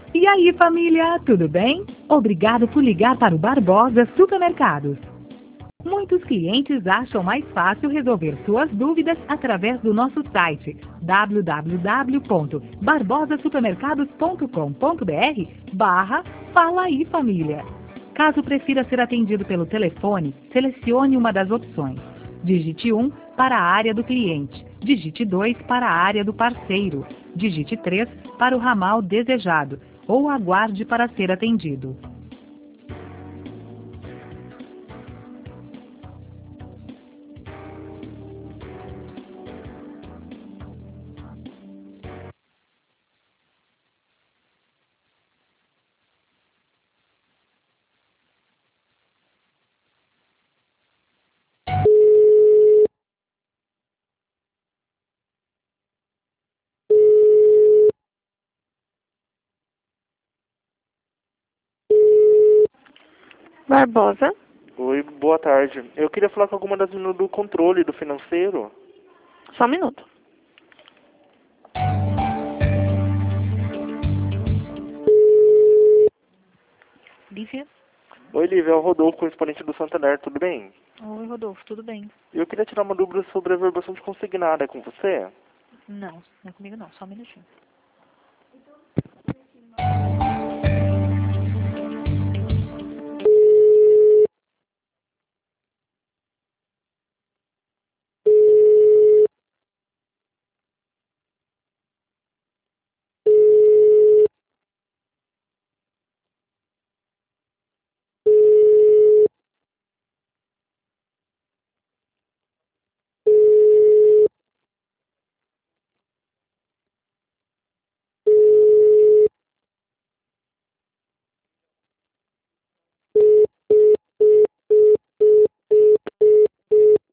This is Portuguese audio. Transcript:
E aí, família, tudo bem? Obrigado por ligar para o Barbosa Supermercados. Muitos clientes acham mais fácil resolver suas dúvidas através do nosso site www.barbosasupermercados.com.br/Fala aí, família. Caso prefira ser atendido pelo telefone, selecione uma das opções. Digite 1 para a área do cliente, digite 2 para a área do parceiro, digite 3 para o ramal desejado ou aguarde para ser atendido. Barbosa, Oi, boa tarde. Eu queria falar com alguma das meninas do controle, do financeiro. só um minuto. Lívia? Oi, Lívia, é o Rodolfo, correspondente do Santander, tudo bem? Oi, Rodolfo, tudo bem? Eu queria tirar uma dúvida sobre a verbalização de consignada, é com você? Não, não é comigo não, só um minutinho.